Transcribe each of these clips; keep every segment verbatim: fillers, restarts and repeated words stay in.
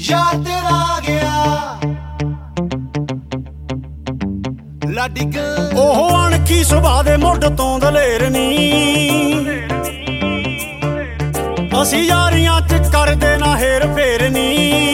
ਯਾਰ ਤੇਰਾ ਆ ਗਿਆ ਲਾਡੀ ਗ ਉਹ ਅਣਖੀ ਸੁਭਾਅ ਦੇ ਮੁੱਢ ਤੋਂ ਦਲੇਰ ਨੀ ਅਸੀਂ ਯਾਰੀਆਂ ਚ ਕਰਦੇ ਨਾ ਹੇਰ ਫੇਰ ਨੀ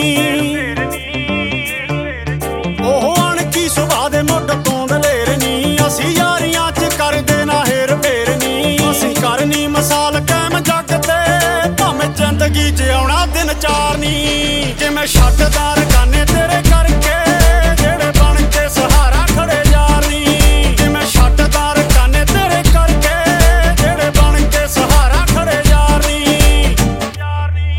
ਉਹ ਅਣਖੀ ਸੁਭਾਅ ਦੇ ਮੁੱਢ ਤੋਂ ਦਲੇਰ ਨੀ ਅਸੀਂ ਯਾਰੀਆਂ ਚ ਕਰਦੇ ਨਾ ਹੇਰ ਫੇਰ ਨੀ ਅਸੀਂ ਕਰਨੀ ਮਿਸਾਲ ਕਾਇਮ ਜੱਗ ਤੇ ਭਾਵੇਂ ਜ਼ਿੰਦਗੀ ਚ ਆਉਣਾ ਦਿਨ ਚਾਰ ਨੀ ਜਿਵੇਂ ਛੱਡਦਾਰ ਗਾਨੇ ਤੇਰੇ ਕਰਕੇ ਜਿਹੜੇ ਬਣ ਕੇ ਸਹਾਰਾ ਖੜੇ ਯਾਰ ਨੀ ਜਿਵੇਂ ਛੱਡਦਾਰ ਗਾਨੇ ਤੇਰੇ ਕਰਕੇ ਜਿਹੜੇ ਬਣ ਕੇ ਸਹਾਰਾ ਖੜੇ ਯਾਰ ਨੀ ਯਾਰ ਨੀ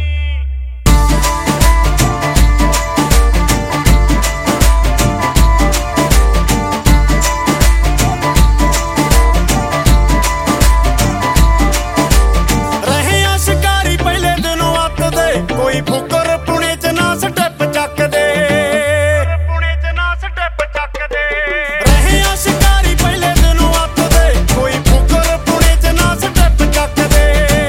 ਰਹੇ ਆ ਸ਼ਿਕਾਰੀ ਪਹਿਲੇ ਦਿਨੋਂ ਅੱਤ ਦੇ ਕੋਈ ਫੁਕਰ ਪੁਣੇ ਚ ਨਾ ਸਟੈਪ ਚੱਕਦੇ ਪੁਣੇ ਚ ਨਾ ਸਟੈਪ ਚੱਕਦੇ ਰਹੇ ਆ ਸ਼ਿਕਾਰੀ ਪਹਿਲੇ ਦਿਨੋਂ ਅੱਤ ਦੇ ਕੋਈ ਫੁਕਰ ਪੁਣੇ ਚ ਨਾ ਸਟੈਪ ਚੱਕਦੇ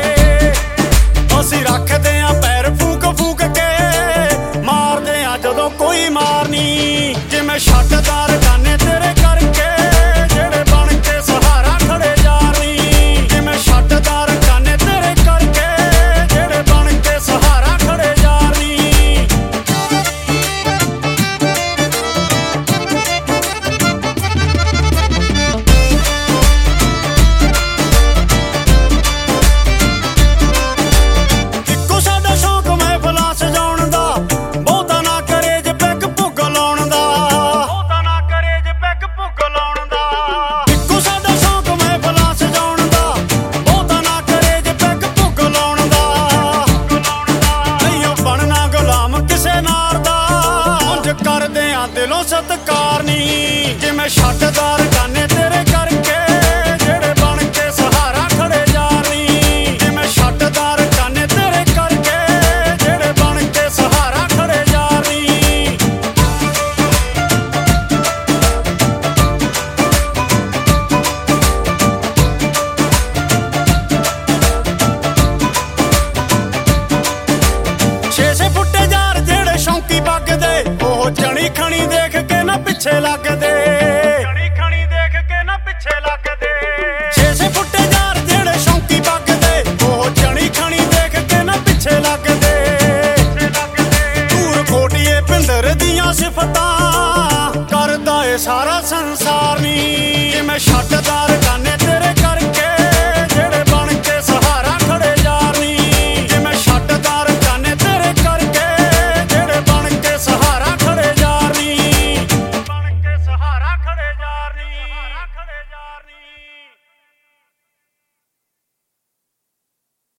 ਅਸੀਂ ਰੱਖਦੇ ਆ ਪੈਰ ਫੂਕ ਫੂਕ ਕੇ ਮਾਰਦੇ ਆ ਜਦੋਂ ਕੋਈ ਮਾਰਨੀ ਜਿਵੇਂ ਛੱਡਦਾਰ ਗਾਨੇ ਤੇਰੇ ਕਰਕੇ ਜਿਹੜੇ ਬਣ ਕੇ ਸਹਾਰਾ ਖੜੇ ਯਾਰ ਨੀ ਜਿਵੇਂ ਛੱਡਦਾਰ ਗਾਨੇ ਤੇਰੇ ਕਰਕੇ ਜਿਹੜੇ ਬਣ ਕੇ ਸਹਾਰਾ ਖੜੇ ਯਾਰ ਨੀ ਇੱਕੋ ਸਾਡਾ ਸ਼ੌਕ ਮਹਿਫਲਾਂ ਸਜਾਉਣ ਦਾ ਬਹੁਤਾ ਨਾ ਕਰੇ ਜੇ ਪੈਗ ਭੁੱਗ ਲਾਉਣ ਦਾ ਬਹੁਤਾ ਨਾ ਕਰੇ ਜੇ ਪੈਗ ਭੁੱਗ ਲਾਉਣ ਦਾ ਇੱਕੋ ਸਾਡਾ ਸ਼ੌਕ ਮਹਿਫਲਾਂ ਸਜਾਉਣ ਦਾ ਬਹੁਤਾ ਨਾ ਕਰੇ ਜੇ ਪੈਗ ਭੁੱਗ ਲਾਉਣ ਦਾ ਨਹੀਂ ਉਹ ਬਣਨਾ ਗੁਲਾਮ ਕਿਸੇ ਨਾਰ ਦਾ ਉਂਝ ਕਰਦੇ ਆ ਦਿਲੋਂ ਸਤਿਕਾਰ ਨੀ ਜਿਵੇਂ ਛੱਡਦਾਰ ਗਾਨੇ ਤੇਰੇ ਕਰਕੇ ਜਿਹੜੇ ਬਣ ਕੇ ਸਹਾਰਾ ਖੜੇ ਯਾਰ ਨੀ ਜਿਵੇਂ ਛੱਡਦਾਰ ਗਾਨੇ ਤੇਰੇ ਕਰਕੇ ਜਿਹੜੇ ਬਣ ਕੇ ਸਹਾਰਾ ਖੜੇ ਯਾਰ ਨੀ ਛੇ ਛੇ ਫੁੱਟੇ ਯਾਰ ਜਿਹੜੇ ਸ਼ੌਂਕੀ ਵੱਗਦੇ ਉਹ ਜਣੀ ਖਣੀ ਦੇਖ ਕੇ ਨਾ ਪਿੱਛੇ ਲੱਗ